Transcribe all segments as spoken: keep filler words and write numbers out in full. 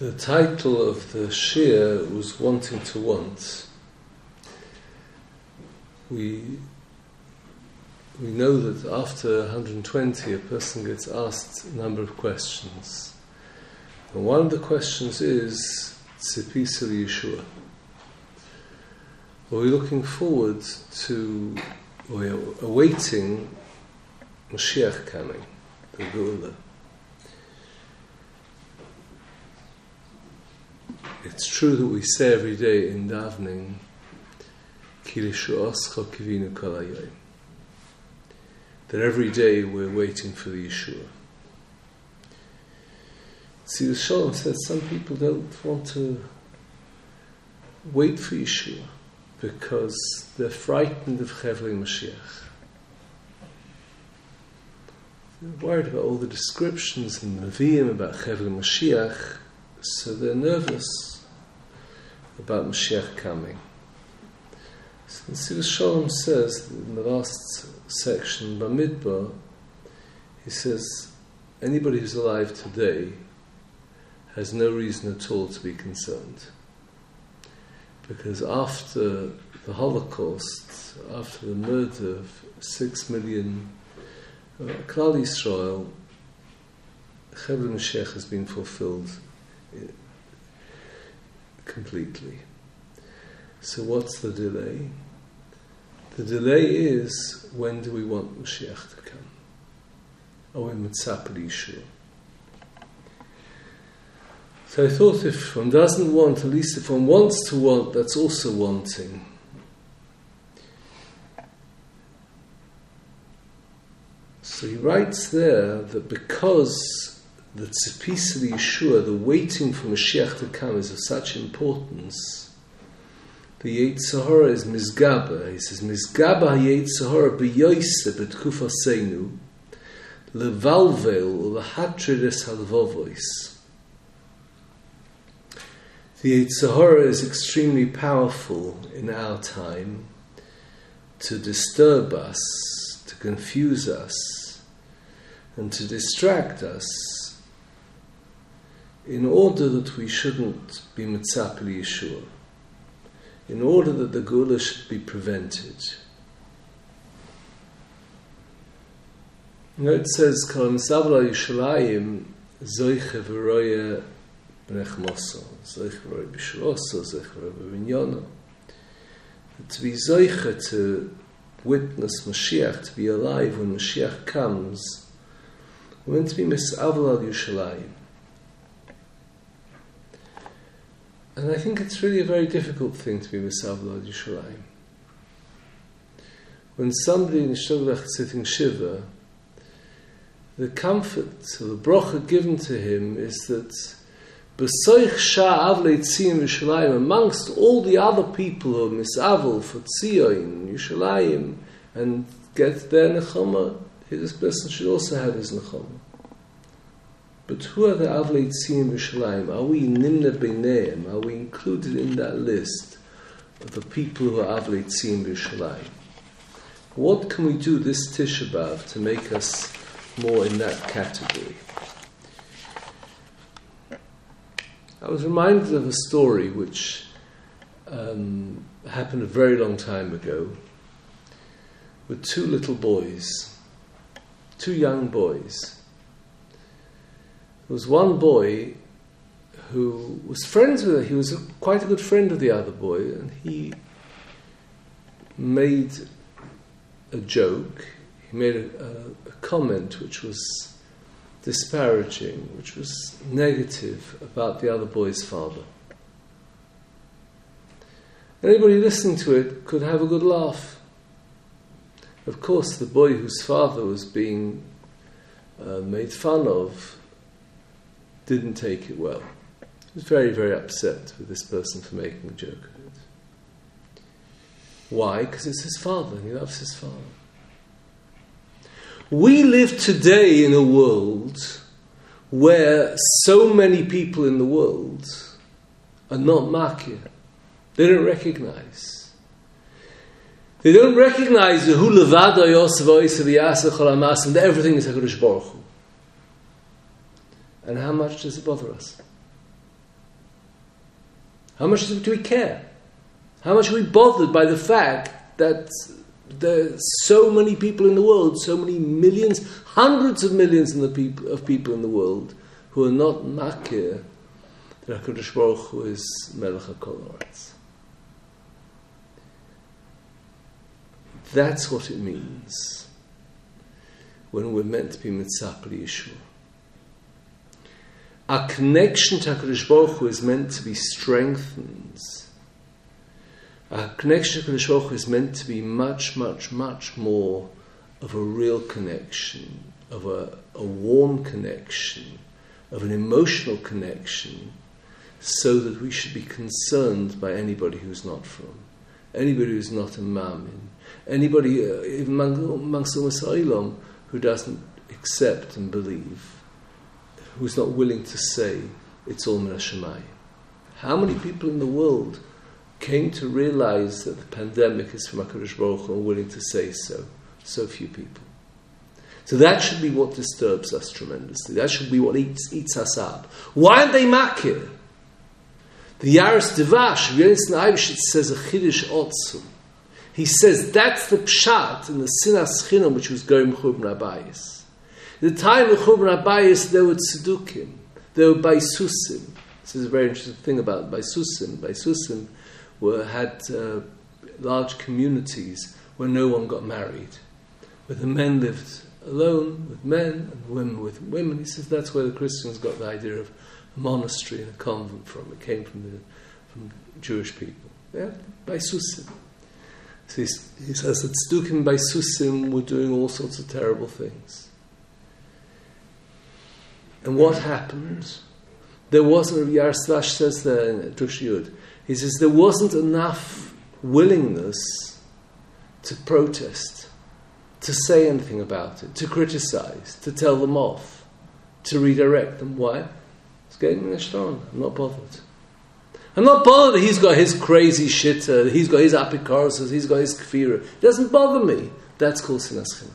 The title of the shir was Wanting to Want. We we know that after one hundred twenty a person gets asked a number of questions. And one of the questions is Tzipisa Yeshua. Are we looking forward to, we are awaiting Mashiach coming, the Geula? It's true that we say every day in davening, Ki lishu'oscha kivinu kol hayom, that every day we're waiting for the Yeshua. See, the Shalom says some people don't want to wait for Yeshua because they're frightened of Chevlei Mashiach. They're worried about all the descriptions in the Nevi'im about Chevlei Mashiach, so they're nervous about Mashiach coming. So the Sivas Shalom says in the last section, Bamidbar, he says, anybody who's alive today has no reason at all to be concerned. Because after the Holocaust, after the murder of six million uh, Klal Yisrael, Chevlei Mashiach has been fulfilled completely. So what's the delay? The delay is, when do we want Mashiach to come? Are we mitzapeh Yeshua? So I thought if one doesn't want, at least if one wants to want, that's also wanting. So he writes there that because the tzipisa Yeshua, the waiting for Mashiach to come, is of such importance, the Yetzer Hara is mizgaba. He says, mizgaba ha-Yetzer Hara b'yoyse b'tkufaseinu levalvel u'lehatrid es halvovois. The Yetzer Hara is extremely powerful in our time to disturb us, to confuse us, and to distract us, in order that we shouldn't be mitzapeh Yeshua, in order that the Geula should be prevented. You know, it says, Kol misavla Yishalayim zoiche v'roya b'nechmoso, zoiche v'roya b'shuoso, zoiche v'roya b'vinyono. To be zoiche, to witness Mashiach, to be alive when Mashiach comes, we're meant to be misavla Yishalayim. And I think it's really a very difficult thing to be misavla Yishalayim. When somebody in Shogdach is sitting Shiva, the comfort, the bracha given to him is that B'soich Shah Avlei Tzion Yishalayim, amongst all the other people who are misavl for Tzion, Yishalayim, and get their nechama, this person should also have his nechama. But who are the Avlei Tzion Yishalayim? Are we nimna beineim? Are we included in that list of the people who are Avlei Tzion Yishalayim? What can we do this Tisha B'Av to make us more in that category? I was reminded of a story which um, happened a very long time ago with two little boys, two young boys. There was one boy who was friends with her. He was a, quite a good friend of the other boy, and he made a joke. He made a, a, a comment which was disparaging, which was negative about the other boy's father. Anybody listening to it could have a good laugh. Of course, the boy whose father was being uh, made fun of didn't take it well. He was very, very upset with this person for making a joke of it. Why? Because it's his father, and he loves his father. We live today in a world where so many people in the world are not makir. They don't recognize. They don't recognize the hu levado yosef oisav yaseh chol hamas, and everything is HaKadosh Baruch Hu. And how much does it bother us? How much do we care? How much are we bothered by the fact that there are so many people in the world, so many millions, hundreds of millions in the peop- of people in the world who are not makir that HaKadosh Baruch Hu is Melech HaKol Haaretz? That's what it means when we're meant to be Mitzap Yeshua. Our connection to HaKadosh Baruch Hu is meant to be strengthened. Our connection to HaKadosh Baruch Hu is meant to be much, much, much more of a real connection, of a, a warm connection, of an emotional connection, so that we should be concerned by anybody who's not from, anybody who's not a Ma'amin, anybody, uh, even amongst the Masailam, who doesn't accept and believe, who's not willing to say it's all min hashamayim. How many people in the world came to realize that the pandemic is from HaKadosh Baruch Hu and willing to say so? So few people. So that should be what disturbs us tremendously. That should be what eats, eats us up. Why aren't they makir? The Yaris Devash, Yonis Naibshit, says a Chiddush Otzum. He says that's the pshat in the Sinas Chinam which was going Churban Abayis. At the time of Churban Abayis, there were Tzedukim, there were Baisusim. This is a very interesting thing about Baisusim. Baisusim were, had uh, large communities where no one got married, where the men lived alone with men and women with women. He says that's where the Christians got the idea of a monastery and a convent from. It came from the from Jewish people. Yeah, Baisusim. So he says that Tzedukim Baisusim were doing all sorts of terrible things. And what happened? There wasn't, Yaroslav says there in Drush Yud, he says there wasn't enough willingness to protest, to say anything about it, to criticize, to tell them off, to redirect them. Why? It's getting me strong. I'm not bothered. I'm not bothered that he's got his crazy shit, uh, he's got his apikoros, he's got his kfira. It doesn't bother me. That's called sinas chinam.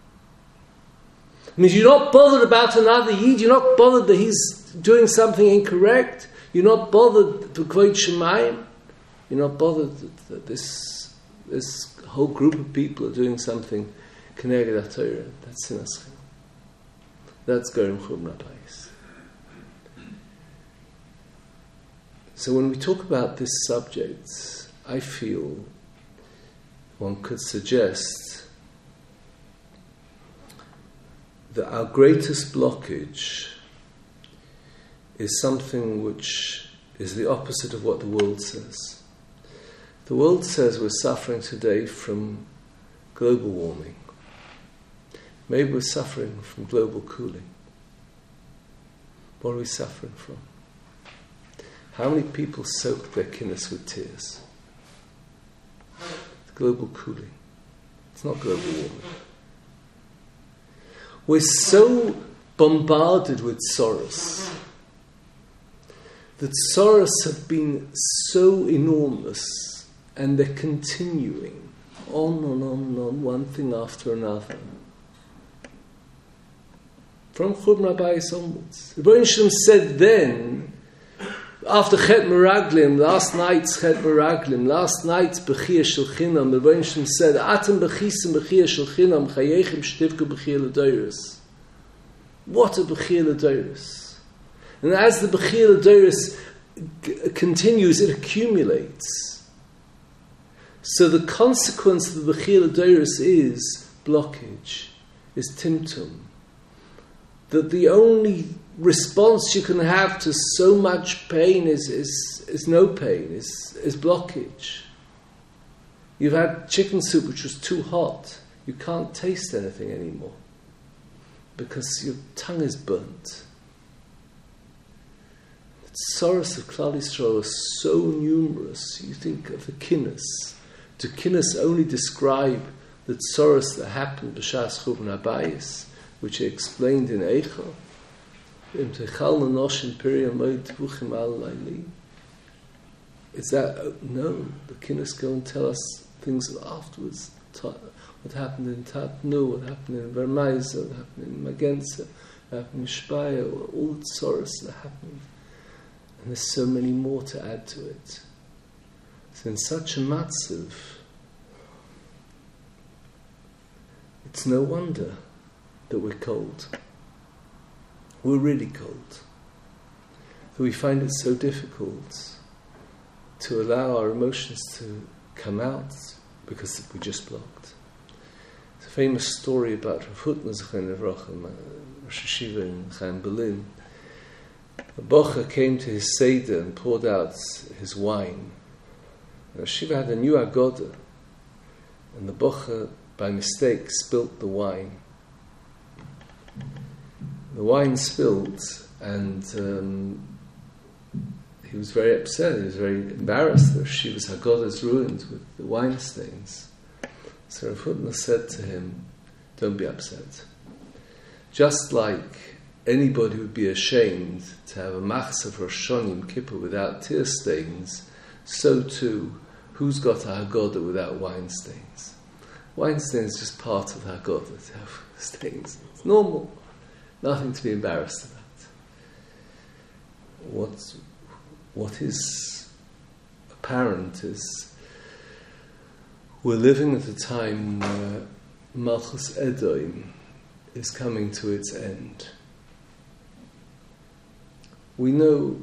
It means you're not bothered about another Yid, you're not bothered that he's doing something incorrect, you're not bothered to kvod shemayim, you're not bothered that, that this this whole group of people are doing something keneged HaTorah. That's sinas chinam. That's going Churban Abayis. So when we talk about this subject, I feel one could suggest that our greatest blockage is something which is the opposite of what the world says. The world says we're suffering today from global warming. Maybe we're suffering from global cooling. What are we suffering from? How many people soak their kinnis with tears? It's global cooling. It's not global warming. We're so bombarded with sorrows. The sorrows have been so enormous and they're continuing on and on and on, one thing after another. From Churban Abayis onwards. The Rebbeinu Shalom said then, after Chet Meraglim, last night's Chet Meraglim, last night's Bechia Shel Chinam, the Rebbeinu Shalom said, Atem bechisim Bechia Shel Chinam, Chayechem shtivku Bechia L'Doros. What a Bechia L'Doros. And as the Bechia L'Doros g- continues, it accumulates. So the consequence of the Bechia L'Doros is blockage, is timtum. That the only response you can have to so much pain is, is, is no pain, is, is blockage. You've had chicken soup which was too hot. You can't taste anything anymore because your tongue is burnt. The sorrows of Klal Yisrael are so numerous. You think of the kinnis. Do kinnis only describe the sorrows that happened b'shas Churban Abayis, which are explained in Eichel? Is that no? The kinnis go and tell us things afterwards. What happened in Tatnu, what happened in Vermaisa, what happened in Magenza, what happened in Shpaya, all the sorrows that happened. And there's so many more to add to it. So in such a matzav, it's no wonder that we're cold. We're really cold. That we find it so difficult to allow our emotions to come out because we just blocked. It's a famous story about Rav Hutner Zechron Livracha, Rosh Yeshiva in Chaim Berlin. A bocher came to his seder and poured out his wine. The Yeshiva had a new agoda, and the bocher, by mistake, spilt the wine. The wine spilled, and um, he was very upset. He was very embarrassed that Yeshiva's Haggadah is ruined with the wine stains. So Rav Hutner said to him, "Don't be upset. Just like anybody would be ashamed to have a machzah for Rosh Hashanah Yom Kippur without tear stains, so too, who's got a Haggadah without wine stains? Wine stains is just part of the Haggadah to have stains. It's normal. Nothing to be embarrassed about. What, what is apparent is we're living at a time where Malchus Edom is coming to its end. We know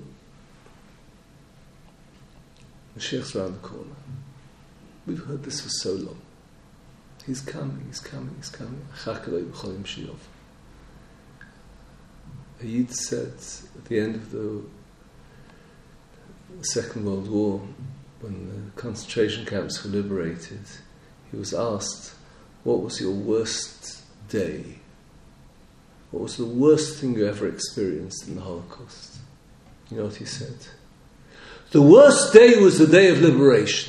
Mashiach's around the corner. We've heard this for so long. He's coming, he's coming, he's coming. A Yid said at the end of the Second World War, when the concentration camps were liberated, he was asked, what was your worst day? What was the worst thing you ever experienced in the Holocaust? You know what he said? The worst day was the day of liberation.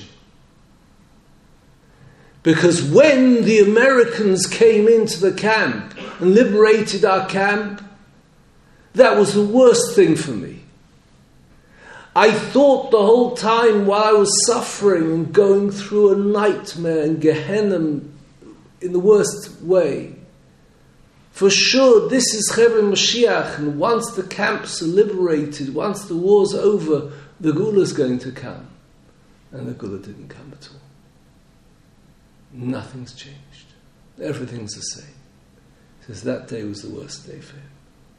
Because when the Americans came into the camp and liberated our camp, that was the worst thing for me. I thought the whole time while I was suffering and going through a nightmare in Gehenna in the worst way, for sure this is Chevre Mashiach, and once the camps are liberated, once the war's over, the Gula is going to come. And the Gula didn't come at all. Nothing's changed. Everything's the same. He says that day was the worst day for him.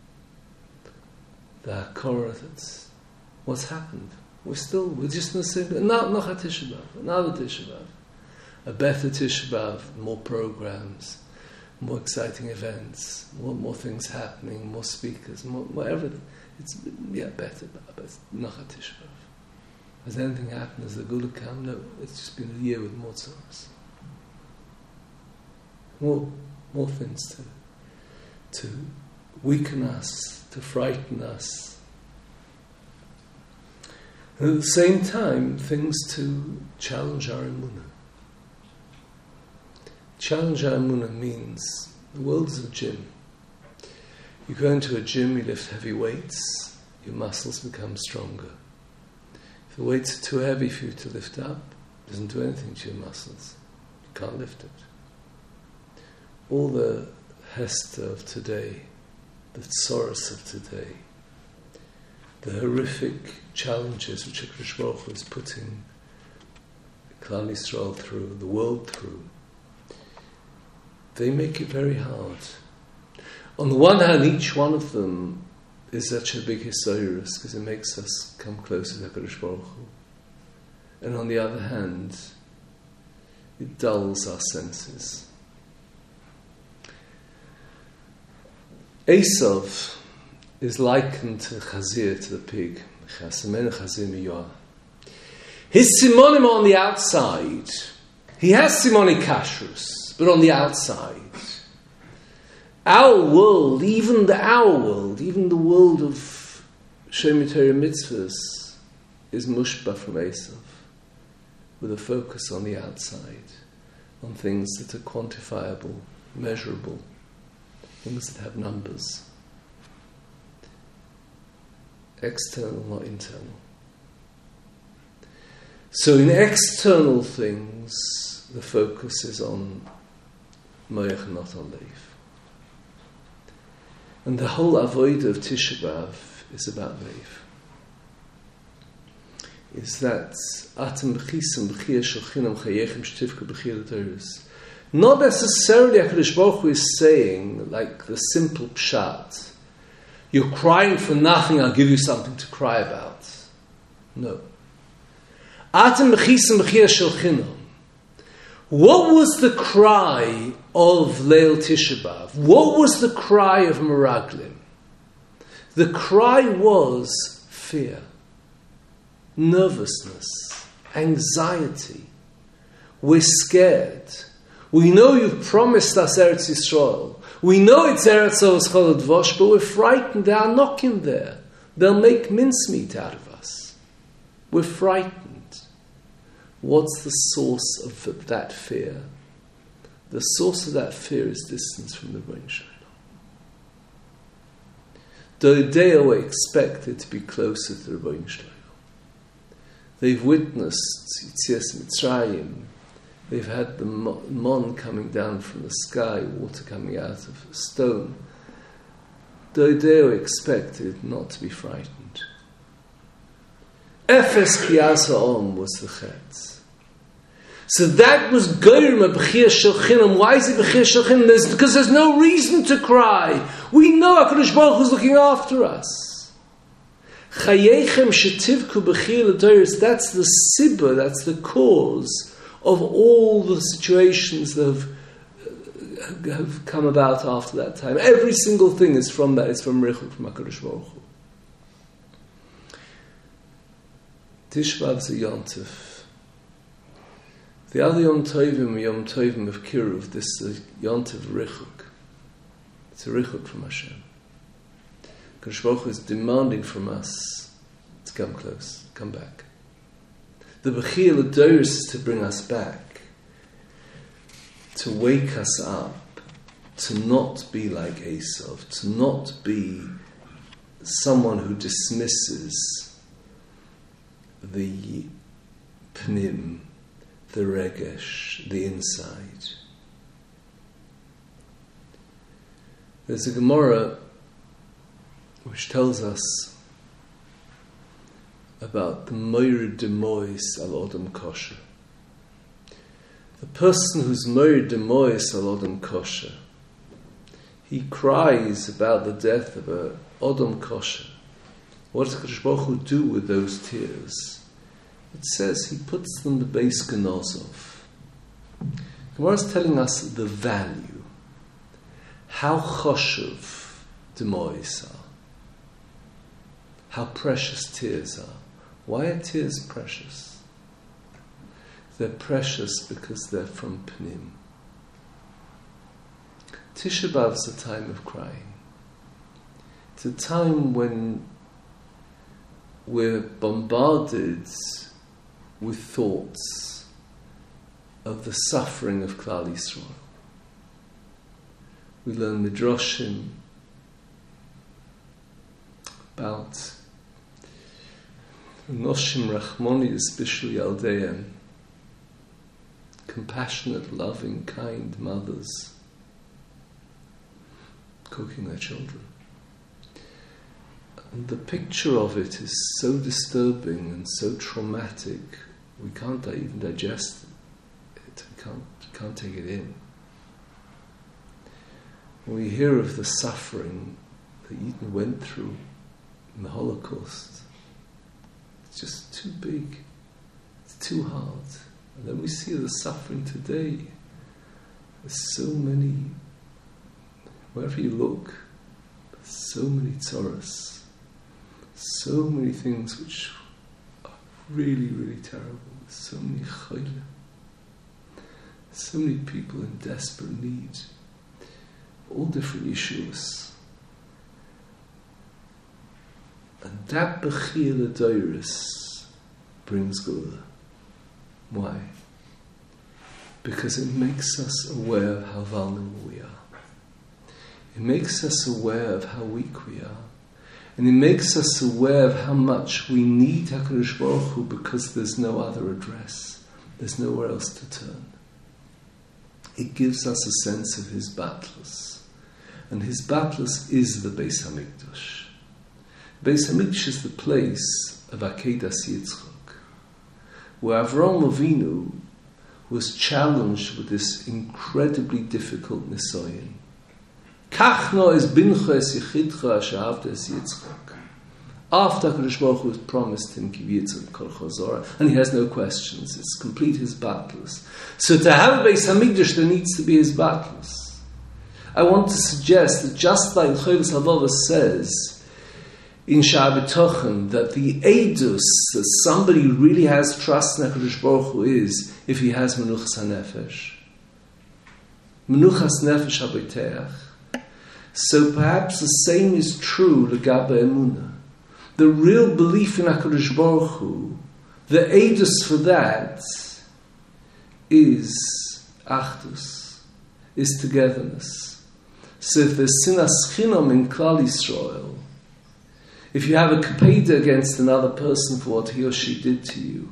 The Hakora, that's what's happened. We're still, we're just in the same, not not a Tisha B'Av, another Tisha B'Av, a better Tisha B'Av, more programs, more exciting events, more more things happening, more speakers, more, more everything. It's, yeah, better, but it's not a Tisha B'Av. Has anything happened? Has the Gula come? No, it's just been a year with more tzoros. More, more things to, to weaken us, to frighten us. And at the same time, things to challenge our emunah. Challenge our emunah means the world is a gym. You go into a gym, you lift heavy weights, your muscles become stronger. If the weights are too heavy for you to lift up, it doesn't do anything to your muscles. You can't lift it. All the Hester of today, the tzoros of today, the horrific challenges which HaKadosh Baruch Hu is putting Klal Yisrael through, the world through, they make it very hard. On the one hand, each one of them is such a big hisayrus because it makes us come closer to HaKadosh Baruch Hu. And on the other hand, it dulls our senses. Esav is likened to Chazir, to the pig. His simonim are on the outside. He has simoni kashrus, but on the outside. Our world, even the our world, even the world of Shemit Torah mitzvahs, is mushba from Esav, with a focus on the outside, on things that are quantifiable, measurable, things that have numbers. External, not internal. So in external things, the focus is on moyach, not on leif. And the whole avodah of Tisha B'Av is about leif. is that Atem b'chisam b'chiyah shochinam chayechem shtivka b'chiyah l'toris. Not necessarily HaKadosh Baruch Hu is saying, like the simple pshat, you're crying for nothing, I'll give you something to cry about. No. Atem b'chisam b'chiyah shochinam. What was the cry of Leil Tisha B'Av? What was the cry of Meraglim? The cry was fear, nervousness, anxiety. We're scared. We know you've promised us Eretz Yisrael. We know it's Eretz Chol Dvosh, but we're frightened. There are knocking there. They'll make mincemeat out of us. We're frightened. What's the source of that fear? The source of that fear is distance from the Rebbeinu Shalom. Doideo were expected to be closer to the Rebbeinu Shalom. They've witnessed Yitzias Mitzrayim. They've had the mon coming down from the sky, water coming out of a stone. Doideo expected not to be frightened. Efes Kiyas Ha'om was the chetz. So that was Goyrma B'chiyah Shel Chinam. Why is it B'chiyah Shel Chinam? Because there's no reason to cry. We know HaKadosh Baruch Hu is looking after us. Chayechem Shetivku B'chiyah L'Toris. That's the sibba, that's the cause of all the situations that have, have come about after that time. Every single thing is from that. It's from Rechuk, from HaKadosh Baruch Hu. Tisha B'Av is a Yom Tov. The other Yom Tovim are Yom Tovim of Kiruv. This is a Yom Tov Rechuk. It's a Rechuk from Hashem. HaKadosh Baruch Hu is demanding from us to come close, come back. The B'chiyah L'Doros is to bring us back, to wake us up, to not be like Esav, to not be someone who dismisses the pnim, the regesh, the inside. There's a Gemara which tells us about the Moir Demois al Odom Kosher. The person who's Moir Demois al Odom Kosher, he cries about the death of a Odom Kosher. What does HaKadosh Baruch Hu do with those tears? It says he puts them the Beis Genozov. Gemara is telling us the value, how choshev demois are, how precious tears are. Why are tears precious? They're precious because they're from Pnim. Tisha B'Av is a time of crying. It's a time when we're bombarded with thoughts of the suffering of Klal Yisrael. We learn Midrashim about Noshim Rachmonius Bishul Yaldeim, compassionate, loving, kind mothers cooking their children. And the picture of it is so disturbing and so traumatic, we can't even digest it. We can't, can't take it in. When we hear of the suffering that Eden went through in the Holocaust, it's just too big. It's too hard. And then we see the suffering today. There's so many, wherever you look, there's so many tzoros. So many things which are really, really terrible. There's so many chayla. So many people in desperate need. All different issues. And that B'chiyah L'Doros brings Gula. Why? Because it makes us aware of how vulnerable we are. It makes us aware of how weak we are. And it makes us aware of how much we need HaKadosh Baruch Hu because there's no other address. There's nowhere else to turn. It gives us a sense of His battles. And His battles is the Beis HaMikdash. Beis HaMikdash is the place of Akedas Yitzchak. where Avraham Avinu was challenged with this incredibly difficult nisayon. Kachno es bincha es yichidcha ashahavta es Yitzchak. After HaKadosh Baruch Hu has promised him Ki v'yitzchak kol chazorah, and he has no questions, it's complete his battles. So to have a Beis HaMikdash, there needs to be his battles. I want to suggest that just like Chovis Halava says in Sha'ar B'tochen, that the edus that somebody really has trust in HaKadosh Baruch Hu is if he has Menuchas HaNefesh. Menuchas Nefesh HaBoteach. So perhaps the same is true L'gabe Emunah. The real belief in HaKadosh Baruch Hu, the edus for that is achdus, is togetherness. So if there's sinas chinam in Klal Yisrael, if you have a kapeda against another person for what he or she did to you,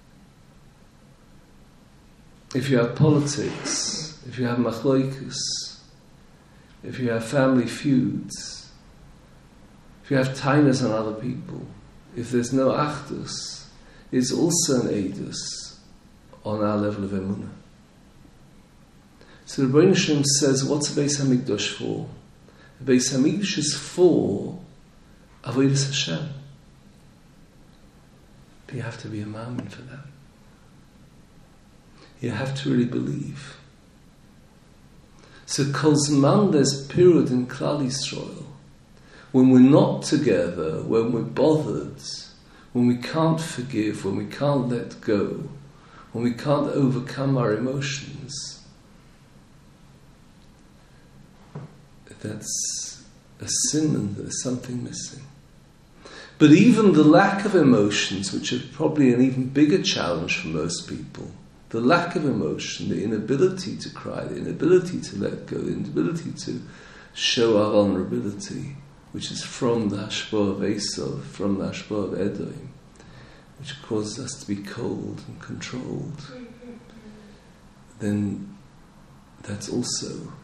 if you have politics, if you have machloikus, if you have family feuds, if you have tainas on other people, if there's no achdus, it's also an edus on our level of emunah. So the Rebbeinu Shem says, what's a Beis HaMikdash for? A Beis HaMikdash is for Avodas Hashem. But you have to be a mammon for that. You have to really believe. So Kol Zman there's a period in Klal Yisrael when we're not together, when we're bothered, when we can't forgive, when we can't let go, when we can't overcome our emotions. That's a sin and there's something missing. But even the lack of emotions, which are probably an even bigger challenge for most people, the lack of emotion, the inability to cry, the inability to let go, the inability to show our vulnerability, which is from the hashpah of Esau, from the hashpah of Edom, which causes us to be cold and controlled, then that's also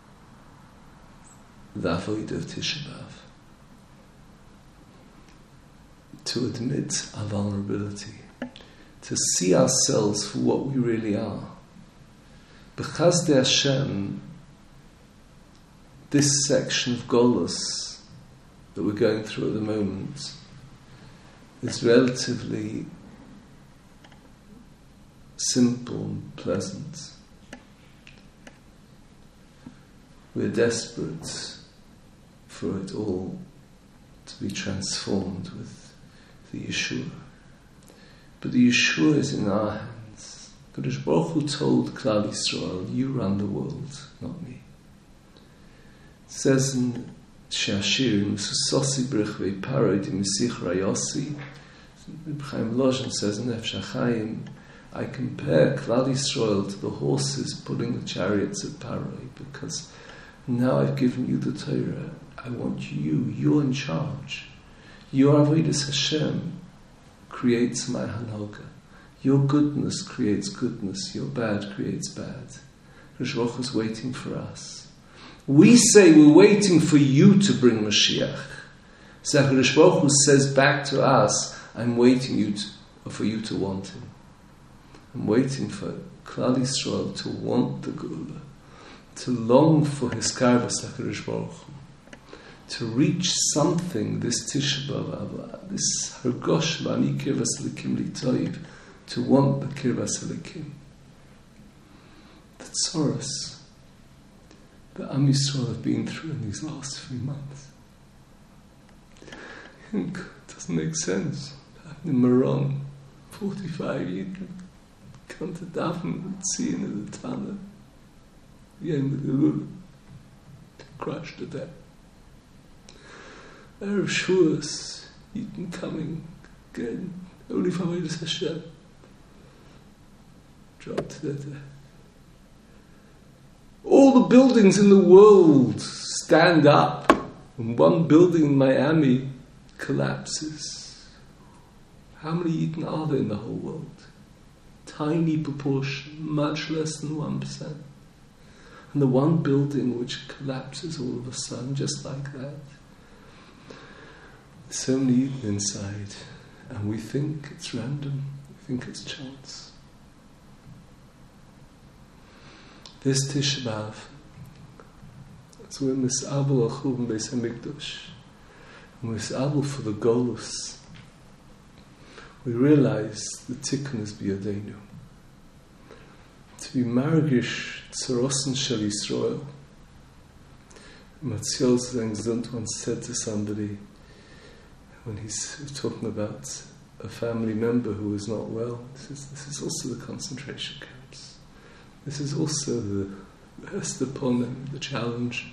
the avodah of Tisha B'Av. To admit our vulnerability, to see ourselves for what we really are. B'chazdei Hashem, this section of Golus that we're going through at the moment is relatively simple and pleasant. We're desperate for it all to be transformed with the Yeshua. But the Yeshua is in our hands. Kadosh Baruch Hu told Klal Yisrael, you run the world, not me. It says in Shashir, Mesusosi Brechvei Paroi Di Misich Rayosi, Reb Chaim Lozhan says in Nefesh HaChaim, I compare Klal Yisrael to the horses pulling the chariots of Paroi, because now I've given you the Torah. I want you, you're in charge. Your Avodas Hashem creates my Hanoga. Your goodness creates goodness. Your bad creates bad. Rosh Baruch is waiting for us. We say we're waiting for you to bring Mashiach. So Rosh Baruch Hu says back to us, I'm waiting you to, for you to want him. I'm waiting for Klal Yisrael to want the Geula, to long for his karvas HaKadosh Baruch Hu, to reach something, this Tisha B'Av, this Hargosh V'ani Kirvas Elikim L'Toiv, to want the Kirvas Elikim. The tzoros that Am Yisrael have been through in these last few months. It doesn't make sense. In Meron, forty-five years, come to Daven and see in the Tana, Yom Elul, crushed to death. Erev Shavuos, Yidden coming again, only for Avodas Hashem, dropped to their death. All the buildings in the world stand up, and one building in Miami collapses. How many Yidden are there in the whole world? Tiny proportion, much less than one percent. And the one building which collapses all of a sudden, just like that. So many Yidden inside, and we think it's random. We think it's chance. This Tisha B'Av, so we're mis'abel al Churban Beis HaMikdash, and we're mis'abel for the Golus. We realize the Tikkun is biyadenu. To be margish tzarosen shel Yisrael. Matthiel Zengzund once said to somebody, when he's talking about a family member who is not well, he says, this is also the concentration camps. This is also the Hester Ponem, the challenge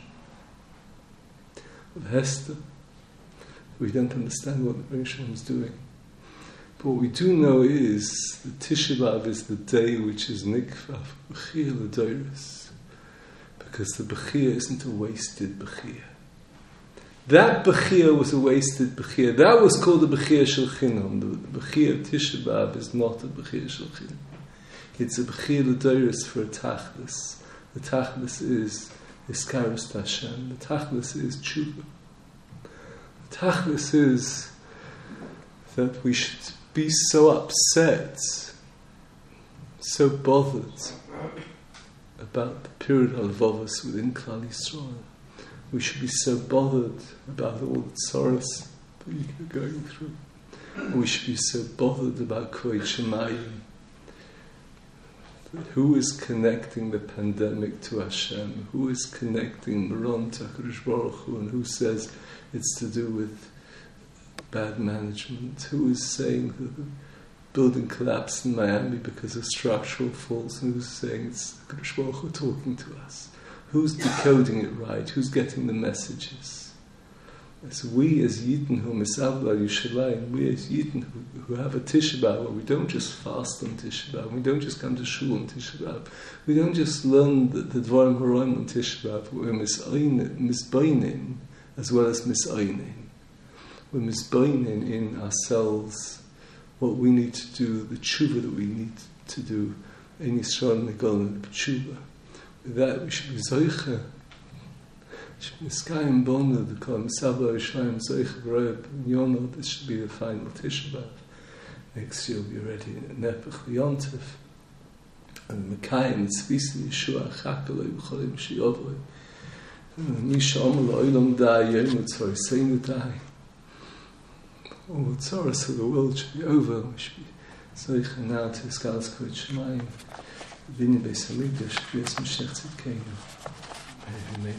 of Hester. We don't understand what the Rishon is doing. But what we do know is that Tisha B'Av is the day which is Nikva for Bechir L'Doros. Because the Bechir isn't a wasted Bechir. That Bechir was a wasted Bechir. That was called the Bechir Shel Chinam. The Bechir of Tisha B'Av is not a Bechir Shel Chinam. It's a Bechir L'Doros for a Tachlis. The Tachlis is Iskaros Hashem. The Tachlis is Tshuva. The Tachlis is that we should be so upset, so bothered about the period of Halvavos within Klal Yisrael. We should be so bothered about all the sorrows that you're going through. And we should be so bothered about Kvod Shemayim. Who is connecting the pandemic to Hashem? Who is connecting Meron to HaKadosh Baruch Hu? And who says it's to do with bad management? Who is saying that the building collapsed in Miami because of structural faults? And who's saying it's HaKadosh Baruch Hu talking to us? Who's decoding it right? Who's getting the messages? As we as Yidden who misavla Yushalayim, we as Yidden who, who have a Tisha B'Av, where we don't just fast on Tisha B'Av, we don't just come to shul on Tisha B'Av, we don't just learn the, the Dvarim Haroim on Tisha B'Av, we're misbainim as well as misaynim. We're misbainim in ourselves what we need to do, the tshuva that we need to do. In Yisrael Negolin tshuva. With that, we should be zoicha. Miskayim Bona, the Kol Misabla Yishayim Zoicha V'Roeb, and Yono, this should be the final Tisha B'Av. Next year we'll be ready in Nepech L'Yontif. And Mekayim, Tzvisi Yeshua, Chakaloi, B'cholim Shiyovoi. Misha Omer L'Olam Dai, Yom Tzvor Seinu Dai. All the tzoros of the world should be over. We should be zoicha now to Eskalas Kvod Shemayim. B'nei Beis HaMikdash, B'yas Mashiach Tzidkeinu. Amen.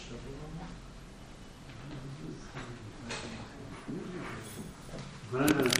Amen.